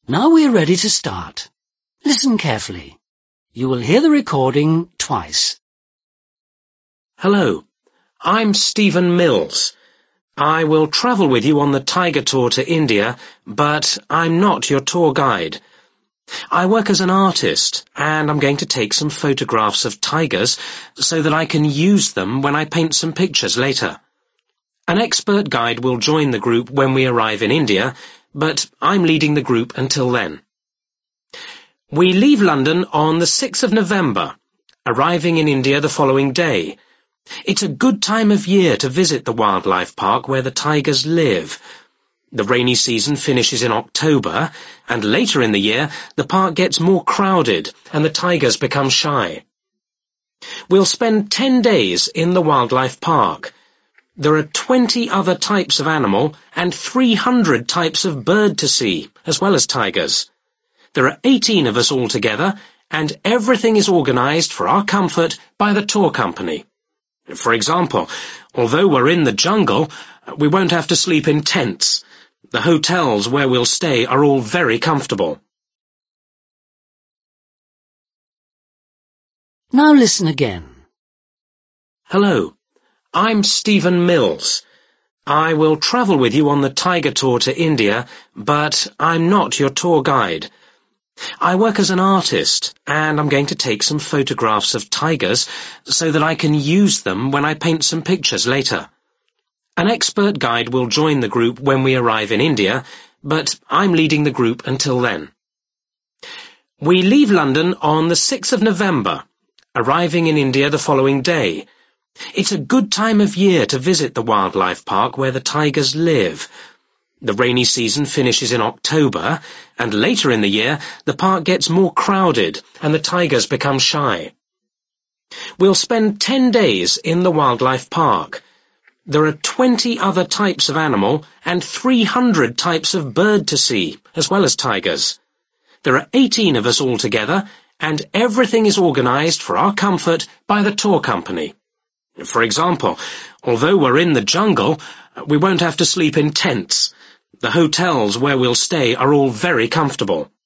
Now we're ready to start. Listen carefully. You will hear the recording twice. Hello, I'm Stephen Mills. I will travel with you on the Tiger Tour to India, but I'm not your tour guide. I work as an artist, and I'm going to take some photographs of tigers so that I can use them when I paint some pictures later. An expert guide will join the group when we arrive in India, but I'm leading the group until then. We leave London on the 6th of November, arriving in India the following day. It's a good time of year to visit the wildlife park where the tigers live. The rainy season finishes in October, and later in the year the park gets more crowded and the tigers become shy. We'll spend 10 days in the wildlife park. There are 20 other types of animal and 300 types of bird to see, as well as tigers. There are 18 of us altogether, and everything is organised for our comfort by the tour company. For example, although we're in the jungle, we won't have to sleep in tents. The hotels where we'll stay are all very comfortable. Now listen again. Hello, I'm Stephen Mills. I will travel with you on the Tiger Tour to India, but I'm not your tour guide. I work as an artist, and I'm going to take some photographs of tigers so that I can use them when I paint some pictures later. An expert guide will join the group when we arrive in India, but I'm leading the group until then. We leave London on the 6th of November, arriving in India the following day. It's a good time of year to visit the wildlife park where the tigers live. The rainy season finishes in October, and later in the year the park gets more crowded and the tigers become shy. We'll spend 10 days in the wildlife park. There are 20 other types of animal and 300 types of bird to see, as well as tigers. There are 18 of us altogether, and everything is organised for our comfort by the tour company. For example, although we're in the jungle, we won't have to sleep in tents. The hotels where we'll stay are all very comfortable.